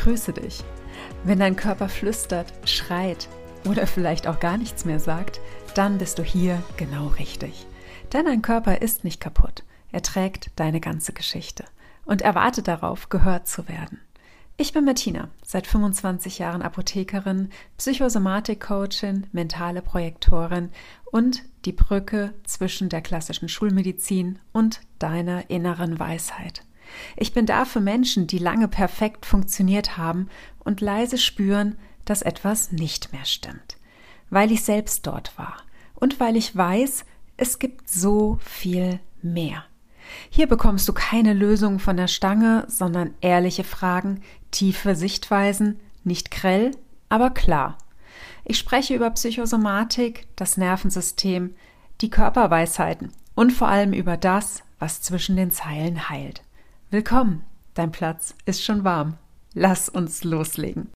grüße dich. Wenn dein Körper flüstert, schreit oder vielleicht auch gar nichts mehr sagt, dann bist du hier genau richtig. Denn dein Körper ist nicht kaputt. Er trägt deine ganze Geschichte und er wartet darauf, gehört zu werden. Ich bin Martina, seit 25 Jahren Apothekerin, Psychosomatik-Coachin, mentale Projektorin und die Brücke zwischen der klassischen Schulmedizin und deiner inneren Weisheit. Ich bin da für Menschen, die lange perfekt funktioniert haben und leise spüren, dass etwas nicht mehr stimmt. Weil ich selbst dort war und weil ich weiß, es gibt so viel mehr. Hier bekommst du keine Lösung von der Stange, sondern ehrliche Fragen, tiefe Sichtweisen, nicht grell, aber klar. Ich spreche über Psychosomatik, das Nervensystem, die Körperweisheiten und vor allem über das, was zwischen den Zeilen heilt. Willkommen, dein Platz ist schon warm. Lass uns loslegen.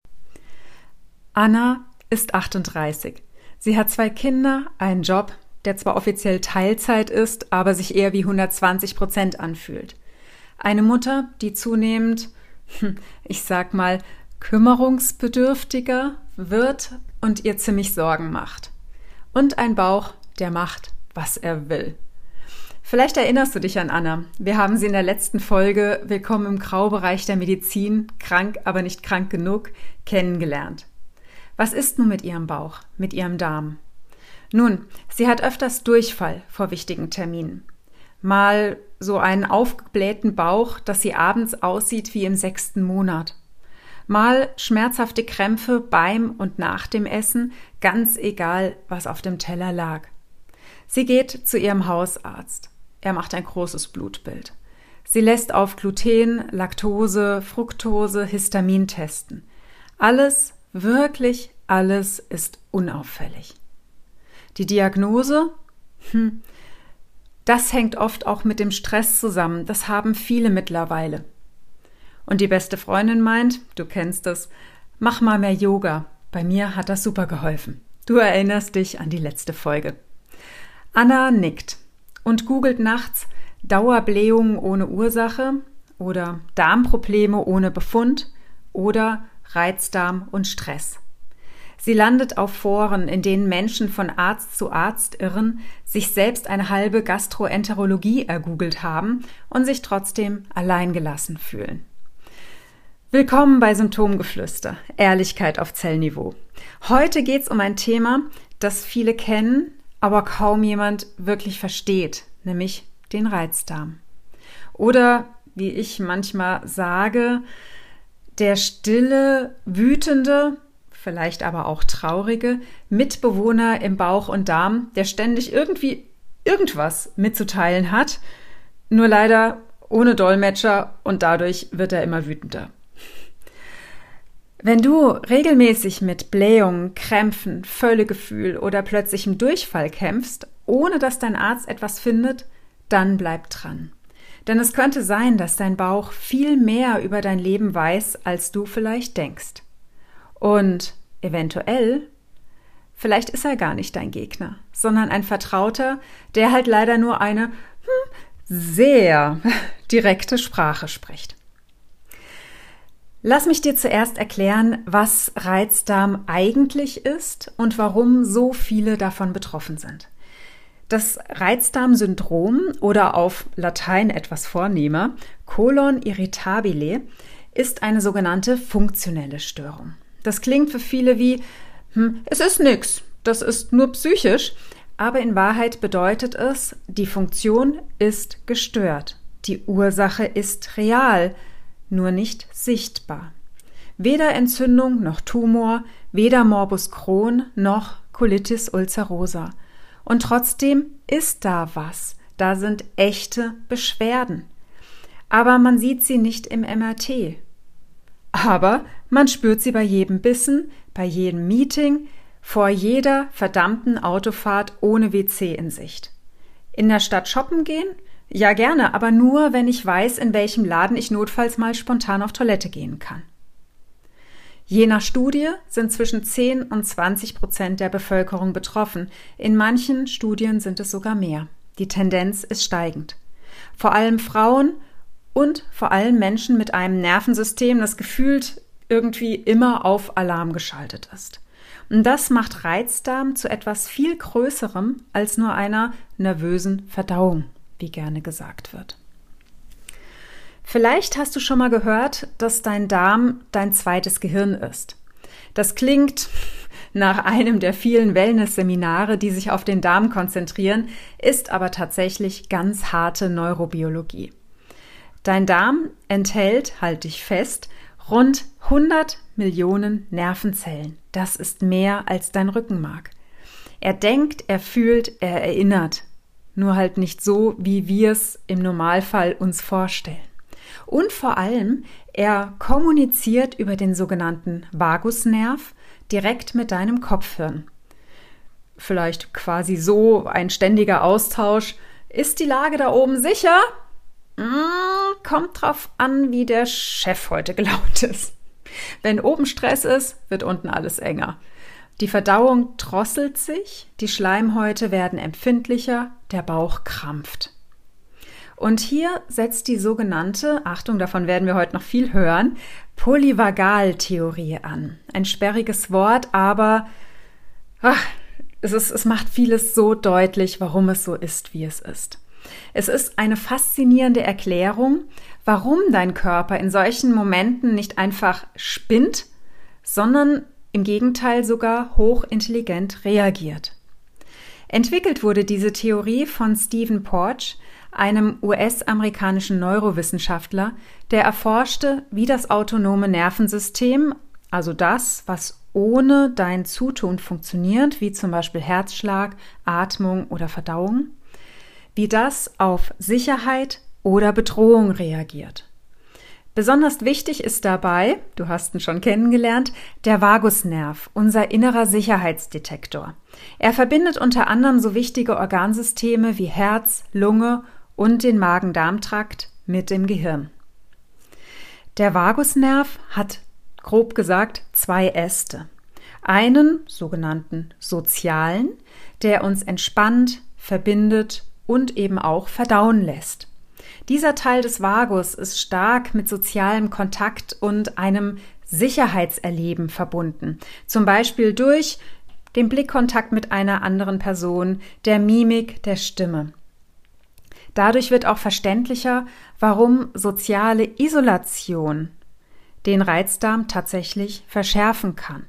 Anna ist 38. Sie hat 2 Kinder, einen Job, der zwar offiziell Teilzeit ist, aber sich eher wie 120% anfühlt. Eine Mutter, die zunehmend, ich sag mal, kümmerungsbedürftiger wird und ihr ziemlich Sorgen macht. Und ein Bauch, der macht, was er will. Vielleicht erinnerst du dich an Anna. Wir haben sie in der letzten Folge Willkommen im Graubereich der Medizin, krank, aber nicht krank genug, kennengelernt. Was ist nun mit ihrem Bauch, mit ihrem Darm? Nun, sie hat öfters Durchfall vor wichtigen Terminen. Mal so einen aufgeblähten Bauch, dass sie abends aussieht wie im 6. Monat. Mal schmerzhafte Krämpfe beim und nach dem Essen, ganz egal, was auf dem Teller lag. Sie geht zu ihrem Hausarzt. Er macht ein großes Blutbild. Sie lässt auf Gluten, Laktose, Fructose, Histamin testen. Alles, wirklich alles ist unauffällig. Die Diagnose? Das hängt oft auch mit dem Stress zusammen. Das haben viele mittlerweile. Und die beste Freundin meint, du kennst es, mach mal mehr Yoga. Bei mir hat das super geholfen. Du erinnerst dich an die letzte Folge. Anna nickt und googelt nachts Dauerblähungen ohne Ursache oder Darmprobleme ohne Befund oder Reizdarm und Stress. Sie landet auf Foren, in denen Menschen von Arzt zu Arzt irren, sich selbst eine halbe Gastroenterologie ergoogelt haben und sich trotzdem alleingelassen fühlen. Willkommen bei Symptomgeflüster, Ehrlichkeit auf Zellniveau. Heute geht's um ein Thema, das viele kennen, aber kaum jemand wirklich versteht, nämlich den Reizdarm. Oder, wie ich manchmal sage, der stille, wütende, vielleicht aber auch traurige Mitbewohner im Bauch und Darm, der ständig irgendwie irgendwas mitzuteilen hat, nur leider ohne Dolmetscher und dadurch wird er immer wütender. Wenn du regelmäßig mit Blähungen, Krämpfen, Völlegefühl oder plötzlichem Durchfall kämpfst, ohne dass dein Arzt etwas findet, dann bleib dran. Denn es könnte sein, dass dein Bauch viel mehr über dein Leben weiß, als du vielleicht denkst. Und eventuell, vielleicht ist er gar nicht dein Gegner, sondern ein Vertrauter, der halt leider nur eine sehr direkte Sprache spricht. Lass mich dir zuerst erklären, was Reizdarm eigentlich ist und warum so viele davon betroffen sind. Das Reizdarmsyndrom oder auf Latein etwas vornehmer, Colon irritabile, ist eine sogenannte funktionelle Störung. Das klingt für viele wie, es ist nix, das ist nur psychisch, aber in Wahrheit bedeutet es, die Funktion ist gestört. Die Ursache ist real, nur nicht sichtbar. Weder Entzündung noch Tumor, weder Morbus Crohn noch Colitis ulcerosa. Und trotzdem ist da was. Da sind echte Beschwerden. Aber man sieht sie nicht im MRT. Aber man spürt sie bei jedem Bissen, bei jedem Meeting, vor jeder verdammten Autofahrt ohne WC in Sicht. In der Stadt shoppen gehen? Ja, gerne, aber nur, wenn ich weiß, in welchem Laden ich notfalls mal spontan auf Toilette gehen kann. Je nach Studie sind zwischen 10 und 20% der Bevölkerung betroffen. In manchen Studien sind es sogar mehr. Die Tendenz ist steigend. Vor allem Frauen und vor allem Menschen mit einem Nervensystem, das gefühlt irgendwie immer auf Alarm geschaltet ist. Und das macht Reizdarm zu etwas viel Größerem als nur einer nervösen Verdauung, wie gerne gesagt wird. Vielleicht hast du schon mal gehört, dass dein Darm dein zweites Gehirn ist. Das klingt nach einem der vielen Wellness-Seminare, die sich auf den Darm konzentrieren, ist aber tatsächlich ganz harte Neurobiologie. Dein Darm enthält, halt dich fest, rund 100 Millionen Nervenzellen. Das ist mehr als dein Rückenmark. Er denkt, er fühlt, er erinnert. Nur halt nicht so, wie wir es im Normalfall uns vorstellen. Und vor allem, er kommuniziert über den sogenannten Vagusnerv direkt mit deinem Kopfhirn. Vielleicht quasi so ein ständiger Austausch. Ist die Lage da oben sicher? Kommt drauf an, wie der Chef heute gelaunt ist. Wenn oben Stress ist, wird unten alles enger. Die Verdauung drosselt sich, die Schleimhäute werden empfindlicher, der Bauch krampft. Und hier setzt die sogenannte, Achtung, davon werden wir heute noch viel hören, Polyvagaltheorie an. Ein sperriges Wort, aber es macht vieles so deutlich, warum es so ist, wie es ist. Es ist eine faszinierende Erklärung, warum dein Körper in solchen Momenten nicht einfach spinnt, sondern im Gegenteil sogar hochintelligent reagiert. Entwickelt wurde diese Theorie von Stephen Porges, einem US-amerikanischen Neurowissenschaftler, der erforschte, wie das autonome Nervensystem, also das, was ohne dein Zutun funktioniert, wie zum Beispiel Herzschlag, Atmung oder Verdauung, wie das auf Sicherheit oder Bedrohung reagiert. Besonders wichtig ist dabei, du hast ihn schon kennengelernt, der Vagusnerv, unser innerer Sicherheitsdetektor. Er verbindet unter anderem so wichtige Organsysteme wie Herz, Lunge und den Magen-Darm-Trakt mit dem Gehirn. Der Vagusnerv hat, grob gesagt, 2 Äste. Einen sogenannten sozialen, der uns entspannt, verbindet und eben auch verdauen lässt. Dieser Teil des Vagus ist stark mit sozialem Kontakt und einem Sicherheitserleben verbunden. Zum Beispiel durch den Blickkontakt mit einer anderen Person, der Mimik, der Stimme. Dadurch wird auch verständlicher, warum soziale Isolation den Reizdarm tatsächlich verschärfen kann.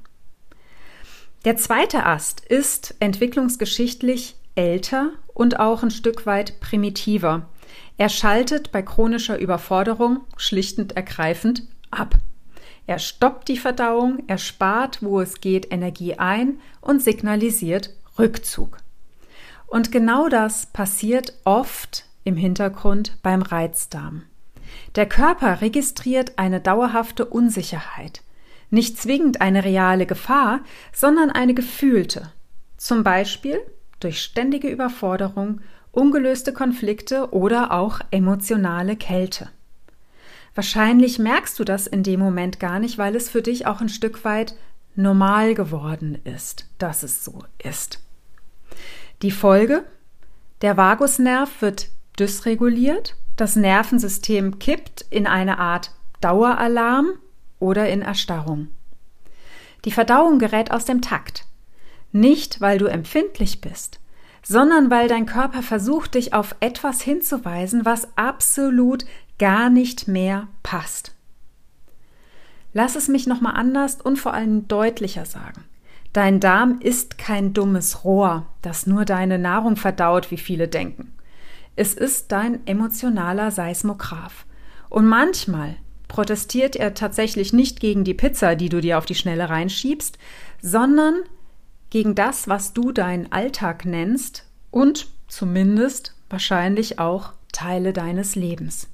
Der zweite Ast ist entwicklungsgeschichtlich älter und auch ein Stück weit primitiver. Er schaltet bei chronischer Überforderung schlicht und ergreifend ab. Er stoppt die Verdauung, er spart, wo es geht, Energie ein und signalisiert Rückzug. Und genau das passiert oft im Hintergrund beim Reizdarm. Der Körper registriert eine dauerhafte Unsicherheit. Nicht zwingend eine reale Gefahr, sondern eine gefühlte. Zum Beispiel durch ständige Überforderung, ungelöste Konflikte oder auch emotionale Kälte. Wahrscheinlich merkst du das in dem Moment gar nicht, weil es für dich auch ein Stück weit normal geworden ist, dass es so ist. Die Folge? Der Vagusnerv wird dysreguliert, das Nervensystem kippt in eine Art Daueralarm oder in Erstarrung. Die Verdauung gerät aus dem Takt. Nicht, weil du empfindlich bist, sondern weil dein Körper versucht, dich auf etwas hinzuweisen, was absolut gar nicht mehr passt. Lass es mich nochmal anders und vor allem deutlicher sagen. Dein Darm ist kein dummes Rohr, das nur deine Nahrung verdaut, wie viele denken. Es ist dein emotionaler Seismograph. Und manchmal protestiert er tatsächlich nicht gegen die Pizza, die du dir auf die Schnelle reinschiebst, sondern gegen das, was du deinen Alltag nennst und zumindest wahrscheinlich auch Teile deines Lebens.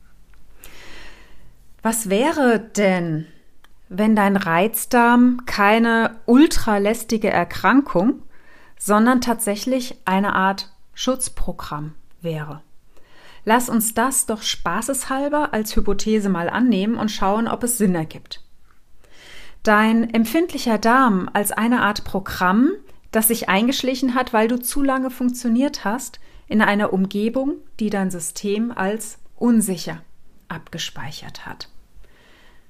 Was wäre denn, wenn dein Reizdarm keine ultralästige Erkrankung, sondern tatsächlich eine Art Schutzprogramm wäre? Lass uns das doch spaßeshalber als Hypothese mal annehmen und schauen, ob es Sinn ergibt. Dein empfindlicher Darm als eine Art Programm, das sich eingeschlichen hat, weil du zu lange funktioniert hast, in einer Umgebung, die dein System als unsicher abgespeichert hat.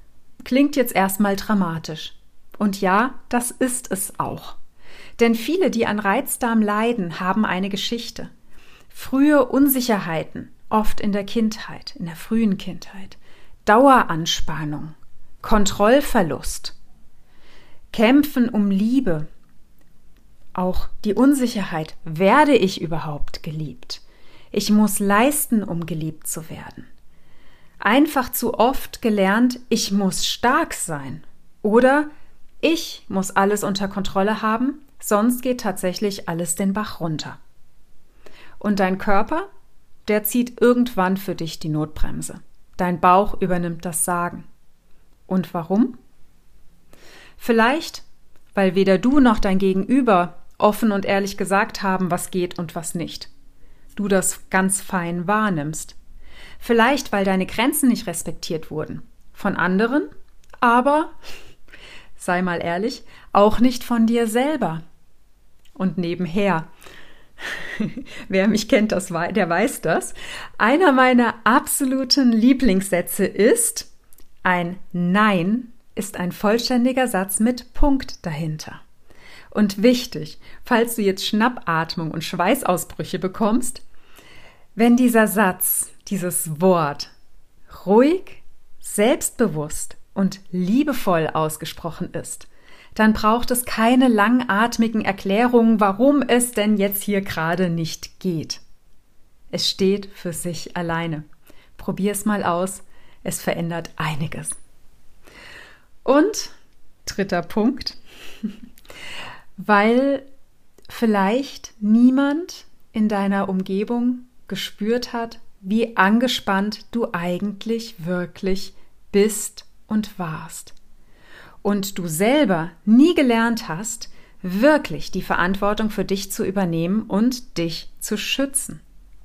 klingt jetzt erstmal dramatisch. Und ja, das ist es auch. Denn viele, die an Reizdarm leiden, haben eine Geschichte. Frühe Unsicherheiten, oft in der Kindheit, in der frühen Kindheit. Daueranspannung, Kontrollverlust, Kämpfen um Liebe, auch die Unsicherheit, werde ich überhaupt geliebt? Ich muss leisten, um geliebt zu werden. Einfach zu oft gelernt, ich muss stark sein oder ich muss alles unter Kontrolle haben, sonst geht tatsächlich alles den Bach runter. Und dein Körper, der zieht irgendwann für dich die Notbremse. Dein Bauch übernimmt das Sagen. Und warum? Vielleicht, weil weder du noch dein Gegenüber offen und ehrlich gesagt haben, was geht und was nicht. Du das ganz fein wahrnimmst. Vielleicht, weil deine Grenzen nicht respektiert wurden. Von anderen, aber, sei mal ehrlich, auch nicht von dir selber. Und nebenher, wer mich kennt, der weiß das, einer meiner absoluten Lieblingssätze ist, ein Nein ist ein vollständiger Satz mit Punkt dahinter. Und wichtig, falls du jetzt Schnappatmung und Schweißausbrüche bekommst, wenn dieser Satz, dieses Wort ruhig, selbstbewusst und liebevoll ausgesprochen ist, dann braucht es keine langatmigen Erklärungen, warum es denn jetzt hier gerade nicht geht. Es steht für sich alleine. Probier es mal aus, es verändert einiges. Und dritter Punkt, weil vielleicht niemand in deiner Umgebung gespürt hat, wie angespannt du eigentlich wirklich bist und warst. Und du selber nie gelernt hast, wirklich die Verantwortung für dich zu übernehmen und dich zu schützen.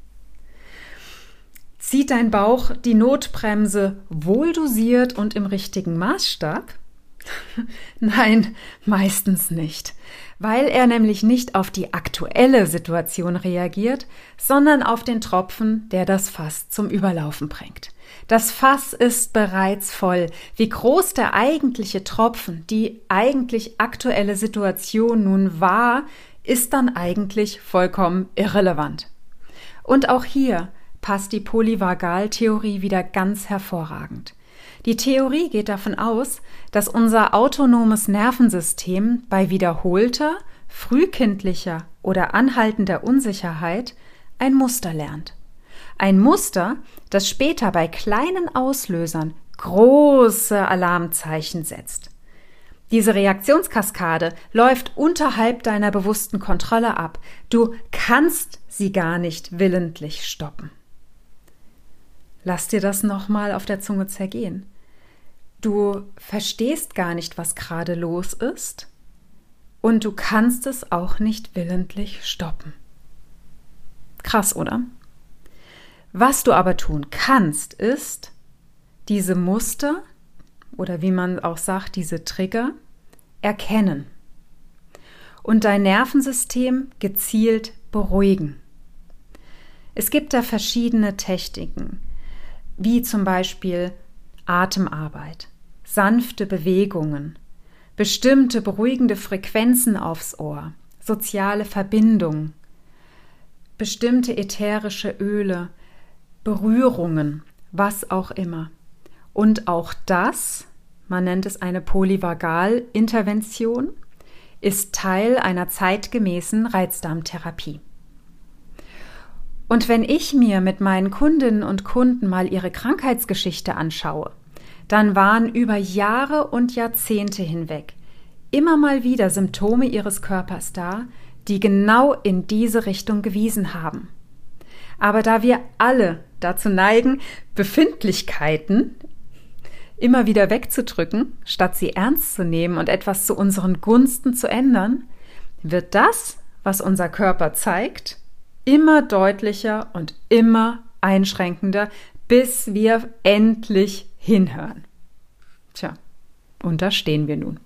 Zieht dein Bauch die Notbremse wohldosiert und im richtigen Maßstab? Nein, meistens nicht, weil er nämlich nicht auf die aktuelle Situation reagiert, sondern auf den Tropfen, der das Fass zum Überlaufen bringt. Das Fass ist bereits voll. Wie groß der eigentliche Tropfen, die eigentlich aktuelle Situation nun war, ist dann eigentlich vollkommen irrelevant. Und auch hier passt die Polyvagaltheorie wieder ganz hervorragend. Die Theorie geht davon aus, dass unser autonomes Nervensystem bei wiederholter, frühkindlicher oder anhaltender Unsicherheit ein Muster lernt. Ein Muster, das später bei kleinen Auslösern große Alarmzeichen setzt. Diese Reaktionskaskade läuft unterhalb deiner bewussten Kontrolle ab. Du kannst sie gar nicht willentlich stoppen. Lass dir das nochmal auf der Zunge zergehen. Du verstehst gar nicht, was gerade los ist und du kannst es auch nicht willentlich stoppen. Krass, oder? Was du aber tun kannst, ist, diese Muster oder wie man auch sagt, diese Trigger erkennen und dein Nervensystem gezielt beruhigen. Es gibt da verschiedene Techniken, wie zum Beispiel Atemarbeit, sanfte Bewegungen, bestimmte beruhigende Frequenzen aufs Ohr, soziale Verbindung, bestimmte ätherische Öle, Berührungen, was auch immer. Und auch das, man nennt es eine Polyvagal-Intervention, ist Teil einer zeitgemäßen Reizdarmtherapie. Und wenn ich mir mit meinen Kundinnen und Kunden mal ihre Krankheitsgeschichte anschaue, dann waren über Jahre und Jahrzehnte hinweg immer mal wieder Symptome ihres Körpers da, die genau in diese Richtung gewiesen haben. Aber da wir alle dazu neigen, Befindlichkeiten immer wieder wegzudrücken, statt sie ernst zu nehmen und etwas zu unseren Gunsten zu ändern, wird das, was unser Körper zeigt, immer deutlicher und immer einschränkender, bis wir endlich hinhören. Tja, und da stehen wir nun.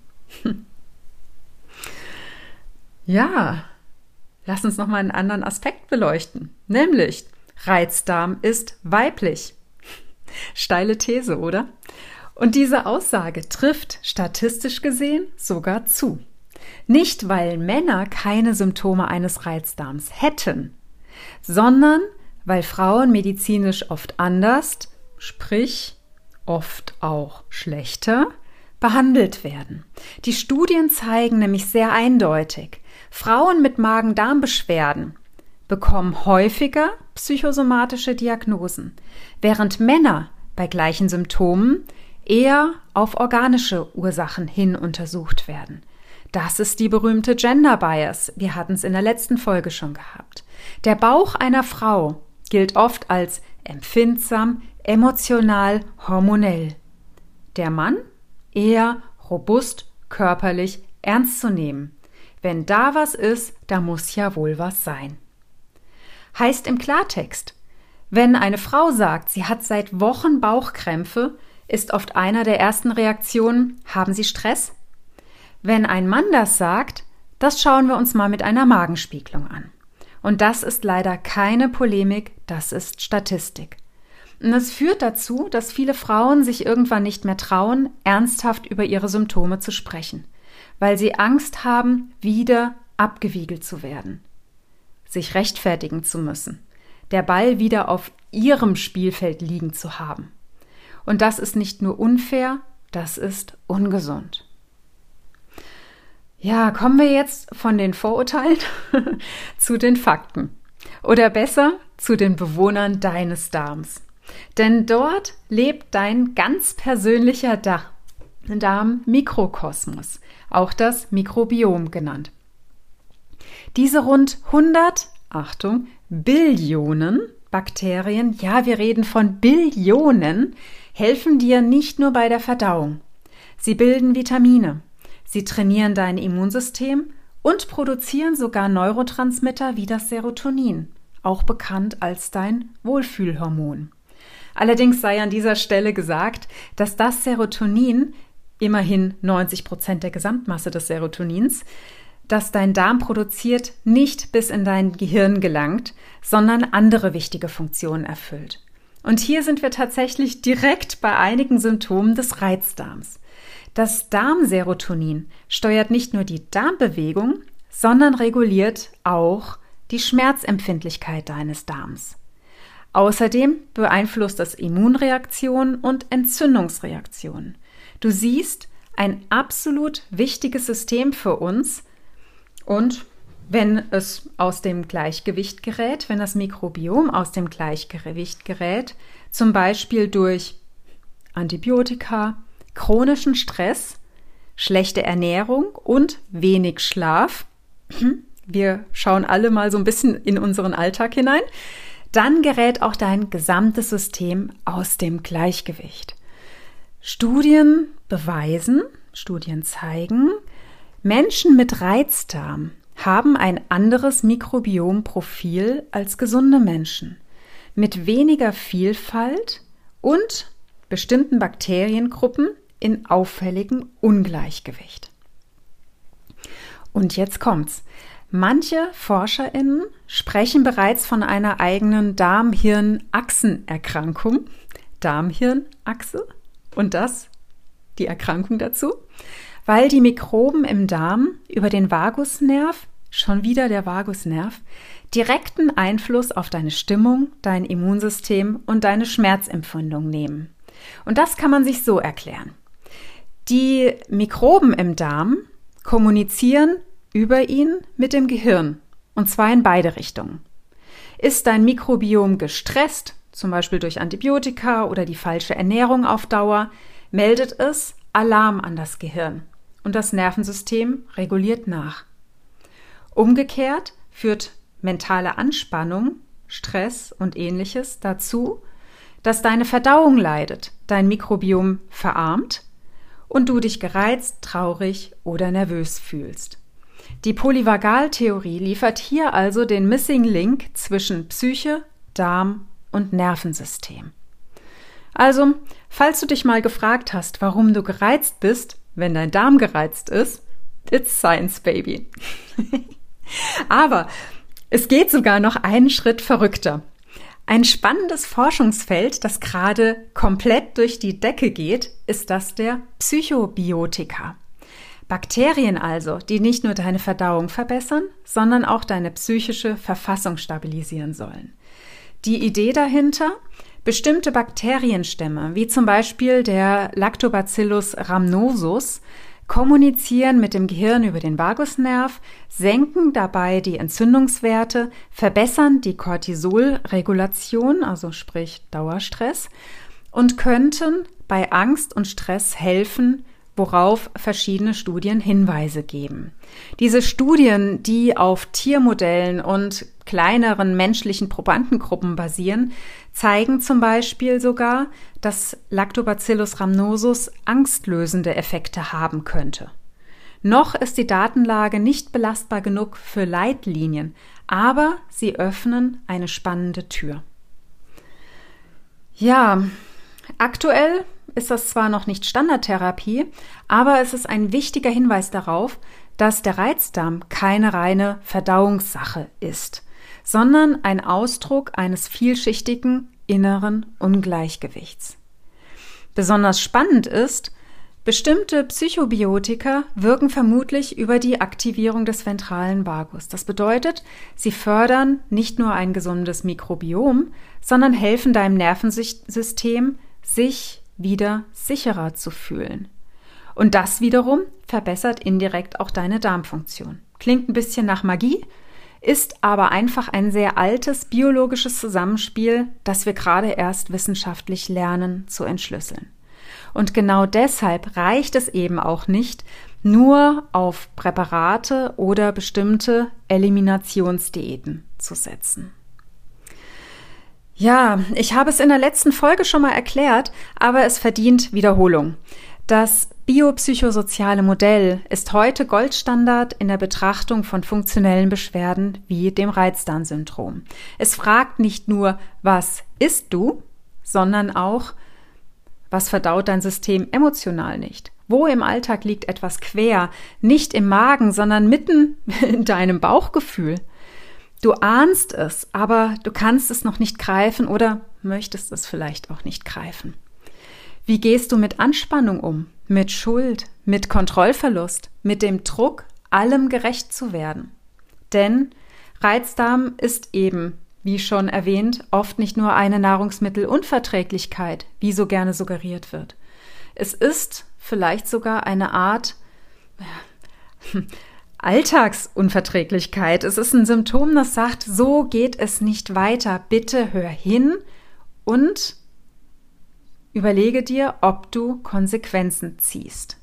Ja, lass uns noch mal einen anderen Aspekt beleuchten, nämlich Reizdarm ist weiblich. Steile These, oder? Und diese Aussage trifft statistisch gesehen sogar zu. Nicht, weil Männer keine Symptome eines Reizdarms hätten, sondern weil Frauen medizinisch oft anders, sprich oft auch schlechter, behandelt werden. Die Studien zeigen nämlich sehr eindeutig, Frauen mit Magen-Darm-Beschwerden bekommen häufiger psychosomatische Diagnosen, während Männer bei gleichen Symptomen eher auf organische Ursachen hin untersucht werden. Das ist die berühmte Gender Bias. Wir hatten es in der letzten Folge schon gehabt. Der Bauch einer Frau gilt oft als empfindsam, emotional, hormonell. Der Mann eher robust, körperlich, ernst zu nehmen. Wenn da was ist, da muss ja wohl was sein. Heißt im Klartext, wenn eine Frau sagt, sie hat seit Wochen Bauchkrämpfe, ist oft einer der ersten Reaktionen, haben Sie Stress? Wenn ein Mann das sagt, das schauen wir uns mal mit einer Magenspiegelung an. Und das ist leider keine Polemik, das ist Statistik. Und das führt dazu, dass viele Frauen sich irgendwann nicht mehr trauen, ernsthaft über ihre Symptome zu sprechen, weil sie Angst haben, wieder abgewiegelt zu werden, sich rechtfertigen zu müssen, der Ball wieder auf ihrem Spielfeld liegen zu haben. Und das ist nicht nur unfair, das ist ungesund. Ja, kommen wir jetzt von den Vorurteilen zu den Fakten. Oder besser, zu den Bewohnern deines Darms. Denn dort lebt dein ganz persönlicher Darm-Mikrokosmos, auch das Mikrobiom genannt. Diese rund 100, Achtung, Billionen Bakterien, ja, wir reden von Billionen, helfen dir nicht nur bei der Verdauung. Sie bilden Vitamine, sie trainieren dein Immunsystem und produzieren sogar Neurotransmitter wie das Serotonin, auch bekannt als dein Wohlfühlhormon. Allerdings sei an dieser Stelle gesagt, dass das Serotonin, immerhin 90% der Gesamtmasse des Serotonins, das dein Darm produziert, nicht bis in dein Gehirn gelangt, sondern andere wichtige Funktionen erfüllt. Und hier sind wir tatsächlich direkt bei einigen Symptomen des Reizdarms. Das Darmserotonin steuert nicht nur die Darmbewegung, sondern reguliert auch die Schmerzempfindlichkeit deines Darms. Außerdem beeinflusst es Immunreaktionen und Entzündungsreaktionen. Du siehst, ein absolut wichtiges System für uns. Und wenn es aus dem Gleichgewicht gerät, wenn das Mikrobiom aus dem Gleichgewicht gerät, zum Beispiel durch Antibiotika, chronischen Stress, schlechte Ernährung und wenig Schlaf, wir schauen alle mal so ein bisschen in unseren Alltag hinein, dann gerät auch dein gesamtes System aus dem Gleichgewicht. Studien zeigen, Menschen mit Reizdarm haben ein anderes Mikrobiomprofil als gesunde Menschen, mit weniger Vielfalt und bestimmten Bakteriengruppen in auffälligem Ungleichgewicht. Und jetzt kommt's. Manche ForscherInnen sprechen bereits von einer eigenen Darm-Hirn-Achsenerkrankung. Darm-Hirn-Achse und die Erkrankung dazu, weil die Mikroben im Darm über den Vagusnerv, schon wieder der Vagusnerv, direkten Einfluss auf deine Stimmung, dein Immunsystem und deine Schmerzempfindung nehmen. Und das kann man sich so erklären. Die Mikroben im Darm kommunizieren über ihn mit dem Gehirn, und zwar in beide Richtungen. Ist dein Mikrobiom gestresst, zum Beispiel durch Antibiotika oder die falsche Ernährung auf Dauer, meldet es Alarm an das Gehirn und das Nervensystem reguliert nach. Umgekehrt führt mentale Anspannung, Stress und Ähnliches dazu, dass deine Verdauung leidet, dein Mikrobiom verarmt und du dich gereizt, traurig oder nervös fühlst. Die Polyvagaltheorie liefert hier also den Missing Link zwischen Psyche, Darm und Nervensystem. Also, falls du dich mal gefragt hast, warum du gereizt bist, wenn dein Darm gereizt ist, it's science, baby. Aber es geht sogar noch einen Schritt verrückter. Ein spannendes Forschungsfeld, das gerade komplett durch die Decke geht, ist das der Psychobiotika. Bakterien also, die nicht nur deine Verdauung verbessern, sondern auch deine psychische Verfassung stabilisieren sollen. Die Idee dahinter? Bestimmte Bakterienstämme, wie zum Beispiel der Lactobacillus rhamnosus, kommunizieren mit dem Gehirn über den Vagusnerv, senken dabei die Entzündungswerte, verbessern die Cortisolregulation, also sprich Dauerstress, und könnten bei Angst und Stress helfen, worauf verschiedene Studien Hinweise geben. Diese Studien, die auf Tiermodellen und kleineren menschlichen Probandengruppen basieren, zeigen zum Beispiel sogar, dass Lactobacillus rhamnosus angstlösende Effekte haben könnte. Noch ist die Datenlage nicht belastbar genug für Leitlinien, aber sie öffnen eine spannende Tür. Ja, aktuell ist das zwar noch nicht Standardtherapie, aber es ist ein wichtiger Hinweis darauf, dass der Reizdarm keine reine Verdauungssache ist, sondern ein Ausdruck eines vielschichtigen inneren Ungleichgewichts. Besonders spannend ist, bestimmte Psychobiotika wirken vermutlich über die Aktivierung des ventralen Vagus. Das bedeutet, sie fördern nicht nur ein gesundes Mikrobiom, sondern helfen deinem Nervensystem, sich wieder sicherer zu fühlen. Und das wiederum verbessert indirekt auch deine Darmfunktion. Klingt ein bisschen nach Magie, ist aber einfach ein sehr altes biologisches Zusammenspiel, das wir gerade erst wissenschaftlich lernen zu entschlüsseln. Und genau deshalb reicht es eben auch nicht, nur auf Präparate oder bestimmte Eliminationsdiäten zu setzen. Ja, ich habe es in der letzten Folge schon mal erklärt, aber es verdient Wiederholung. Das biopsychosoziale Modell ist heute Goldstandard in der Betrachtung von funktionellen Beschwerden wie dem Reizdarmsyndrom. Es fragt nicht nur, was isst du, sondern auch, was verdaut dein System emotional nicht? Wo im Alltag liegt etwas quer, nicht im Magen, sondern mitten in deinem Bauchgefühl? Du ahnst es, aber du kannst es noch nicht greifen oder möchtest es vielleicht auch nicht greifen. Wie gehst du mit Anspannung um, mit Schuld, mit Kontrollverlust, mit dem Druck, allem gerecht zu werden? Denn Reizdarm ist eben, wie schon erwähnt, oft nicht nur eine Nahrungsmittelunverträglichkeit, wie so gerne suggeriert wird. Es ist vielleicht sogar eine Art Alltagsunverträglichkeit. Es ist ein Symptom, das sagt, so geht es nicht weiter. Bitte hör hin und überlege dir, ob du Konsequenzen ziehst.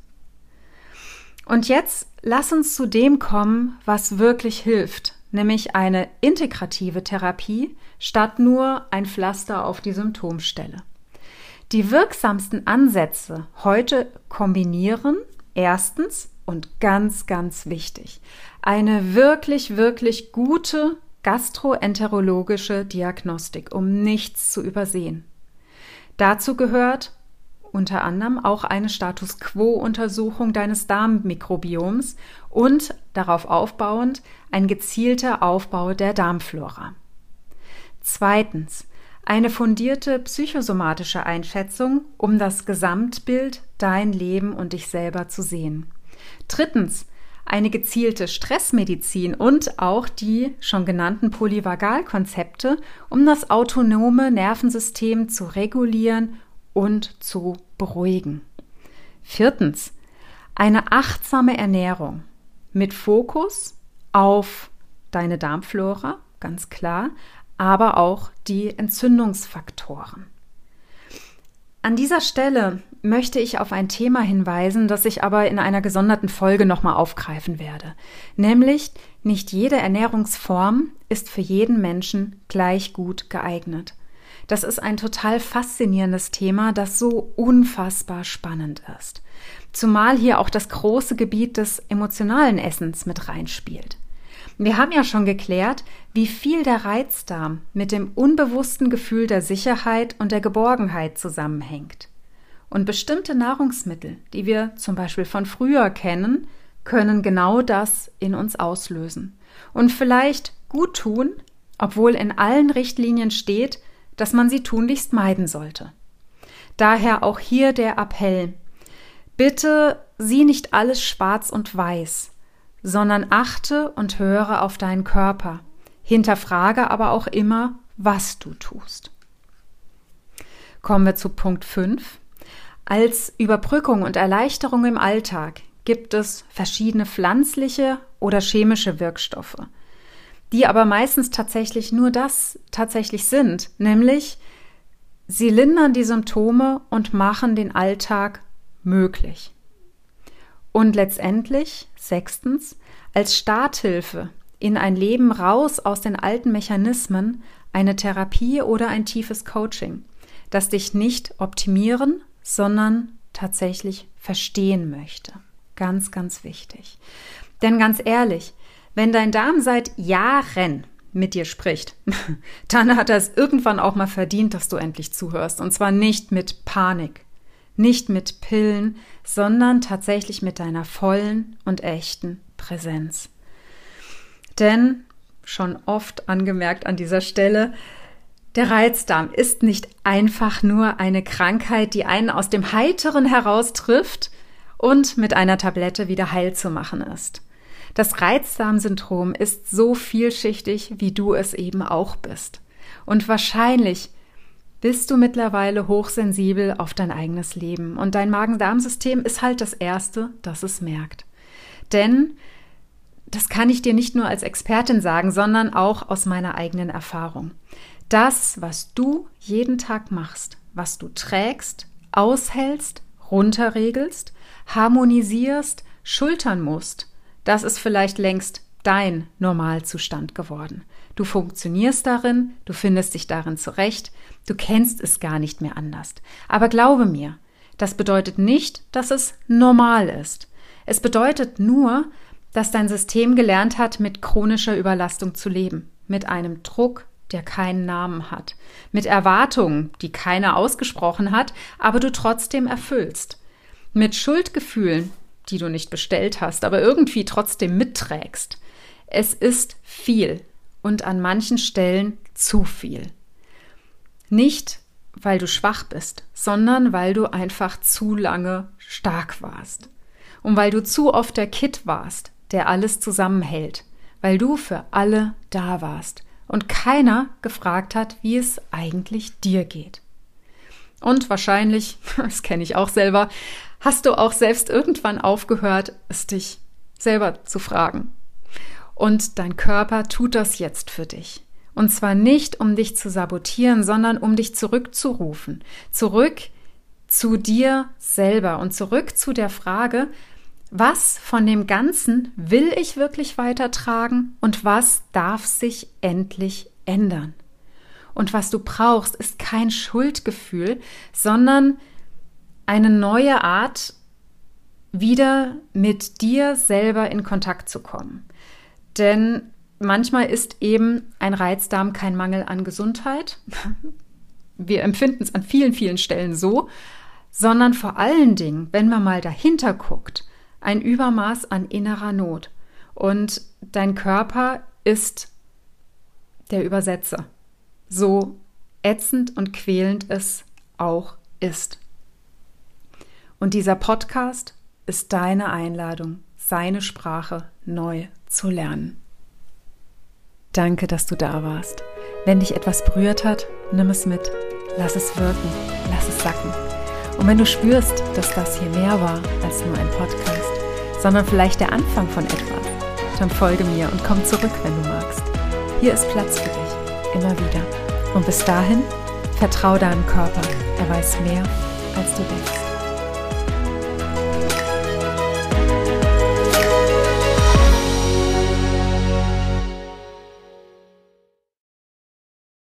Und jetzt lass uns zu dem kommen, was wirklich hilft, nämlich eine integrative Therapie statt nur ein Pflaster auf die Symptomstelle. Die wirksamsten Ansätze heute kombinieren erstens und ganz, ganz wichtig, eine wirklich, wirklich gute gastroenterologische Diagnostik, um nichts zu übersehen. Dazu gehört unter anderem auch eine Status-Quo-Untersuchung deines Darmmikrobioms und darauf aufbauend ein gezielter Aufbau der Darmflora. Zweitens, eine fundierte psychosomatische Einschätzung, um das Gesamtbild, dein Leben und dich selber zu sehen. Drittens, eine gezielte Stressmedizin und auch die schon genannten Polyvagalkonzepte, um das autonome Nervensystem zu regulieren und zu beruhigen. Viertens, eine achtsame Ernährung mit Fokus auf deine Darmflora, ganz klar, aber auch die Entzündungsfaktoren. An dieser Stelle möchte ich auf ein Thema hinweisen, das ich aber in einer gesonderten Folge nochmal aufgreifen werde. Nämlich, nicht jede Ernährungsform ist für jeden Menschen gleich gut geeignet. Das ist ein total faszinierendes Thema, das so unfassbar spannend ist. Zumal hier auch das große Gebiet des emotionalen Essens mit reinspielt. Wir haben ja schon geklärt, wie viel der Reizdarm mit dem unbewussten Gefühl der Sicherheit und der Geborgenheit zusammenhängt. Und bestimmte Nahrungsmittel, die wir zum Beispiel von früher kennen, können genau das in uns auslösen. Und vielleicht gut tun, obwohl in allen Richtlinien steht, dass man sie tunlichst meiden sollte. Daher auch hier der Appell: Bitte sieh nicht alles schwarz und weiß, sondern achte und höre auf deinen Körper. Hinterfrage aber auch immer, was du tust. Kommen wir zu Punkt 5. Als Überbrückung und Erleichterung im Alltag gibt es verschiedene pflanzliche oder chemische Wirkstoffe, die aber meistens tatsächlich nur das tatsächlich sind, nämlich sie lindern die Symptome und machen den Alltag möglich. Und letztendlich, 6. als Starthilfe in ein Leben raus aus den alten Mechanismen eine Therapie oder ein tiefes Coaching, das dich nicht optimieren, sondern tatsächlich verstehen möchte. Ganz, ganz wichtig. Denn ganz ehrlich, wenn dein Darm seit Jahren mit dir spricht, dann hat er es irgendwann auch mal verdient, dass du endlich zuhörst. Und zwar nicht mit Panik, nicht mit Pillen, sondern tatsächlich mit deiner vollen und echten Präsenz. Denn, schon oft angemerkt an dieser Stelle, der Reizdarm ist nicht einfach nur eine Krankheit, die einen aus dem Heiteren heraus trifft und mit einer Tablette wieder heil zu machen ist. Das Reizdarmsyndrom ist so vielschichtig, wie du es eben auch bist. Und wahrscheinlich bist du mittlerweile hochsensibel auf dein eigenes Leben. Und dein Magen-Darm-System ist halt das Erste, das es merkt. Denn das kann ich dir nicht nur als Expertin sagen, sondern auch aus meiner eigenen Erfahrung. Das, was du jeden Tag machst, was du trägst, aushältst, runterregelst, harmonisierst, schultern musst, das ist vielleicht längst dein Normalzustand geworden. Du funktionierst darin, du findest dich darin zurecht, du kennst es gar nicht mehr anders. Aber glaube mir, das bedeutet nicht, dass es normal ist. Es bedeutet nur, dass dein System gelernt hat, mit chronischer Überlastung zu leben, mit einem Druck, der keinen Namen hat, mit Erwartungen, die keiner ausgesprochen hat, aber du trotzdem erfüllst, mit Schuldgefühlen, die du nicht bestellt hast, aber irgendwie trotzdem mitträgst. Es ist viel und an manchen Stellen zu viel. Nicht, weil du schwach bist, sondern weil du einfach zu lange stark warst und weil du zu oft der Kitt warst, der alles zusammenhält, weil du für alle da warst und keiner gefragt hat, wie es eigentlich dir geht. Und wahrscheinlich, das kenne ich auch selber, hast du auch selbst irgendwann aufgehört, es dich selber zu fragen. Und dein Körper tut das jetzt für dich. Und zwar nicht, um dich zu sabotieren, sondern um dich zurückzurufen. Zurück zu dir selber und zurück zu der Frage, was von dem Ganzen will ich wirklich weitertragen und was darf sich endlich ändern? Und was du brauchst, ist kein Schuldgefühl, sondern eine neue Art, wieder mit dir selber in Kontakt zu kommen. Denn manchmal ist eben ein Reizdarm kein Mangel an Gesundheit. Wir empfinden es an vielen, vielen Stellen so, sondern vor allen Dingen, wenn man mal dahinter guckt, ein Übermaß an innerer Not. Und dein Körper ist der Übersetzer. So ätzend und quälend es auch ist. Und dieser Podcast ist deine Einladung, seine Sprache neu zu lernen. Danke, dass du da warst. Wenn dich etwas berührt hat, nimm es mit. Lass es wirken, lass es sacken. Und wenn du spürst, dass das hier mehr war als nur ein Podcast, sondern vielleicht der Anfang von etwas, dann folge mir und komm zurück, wenn du magst. Hier ist Platz für dich, immer wieder. Und bis dahin, vertrau deinem Körper. Er weiß mehr, als du denkst.